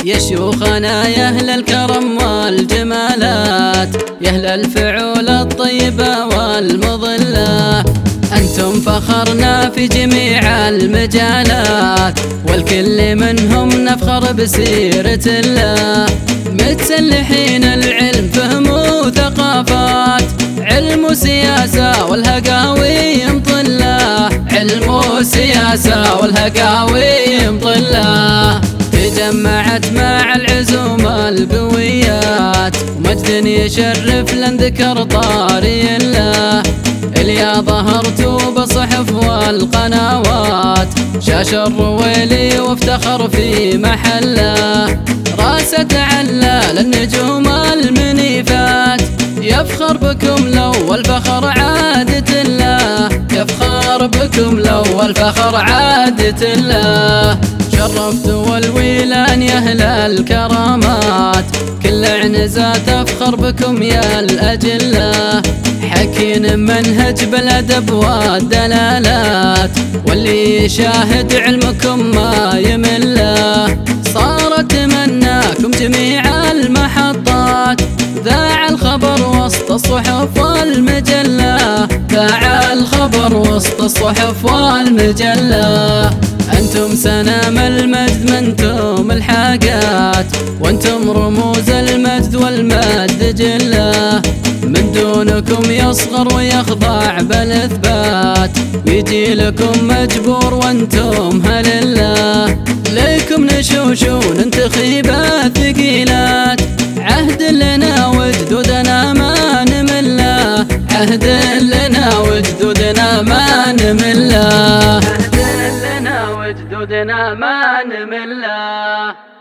يا شيوخنا يا أهل الكرم والجمالات، يا أهل الفعول الطيبة والمضلة، أنتم فخرنا في جميع المجالات، والكل منهم نفخر بسيرة الله. متسلحين العلم فهم وثقافات، علم وسياسة والهقاوي مطلة، علم وسياسة والهقاوي مطلة، تجمعت مع العزوم القويات، ومجد يشرف لن ذكر طاري الله. اليا ظهرت بصحف والقنوات، شاش الرويلي وافتخر في محله، راسه على للنجوم المنيفات، يفخر بكم لو الفخر عادة الله، يفخر بكم لو الفخر عادة الله. شرفت والويلان يا أهل الكرامات، كل عنزة تفخر بكم يا الأجلة، حكين منهج بالأدب والدلالات، واللي يشاهد علمكم ما يمله. صار تمناكم جميع المحطات، ذاع الخبر وسط الصحف والمجلة، ذاع الخبر وسط الصحف والمجلة. أنتم سنام المجد منتم الحاجات، وأنتم رموز المجد والمجد جلة، من دونكم يصغر ويخضع بالإثبات، ويجي لكم مجبور وأنتم هلله. ليكم نشوشون انتخيبات ثقيلات، عهد لنا وجدودنا ما نمله، عهد لنا وجدودنا ما نمله، عهد لنا وجدودنا ما نمله.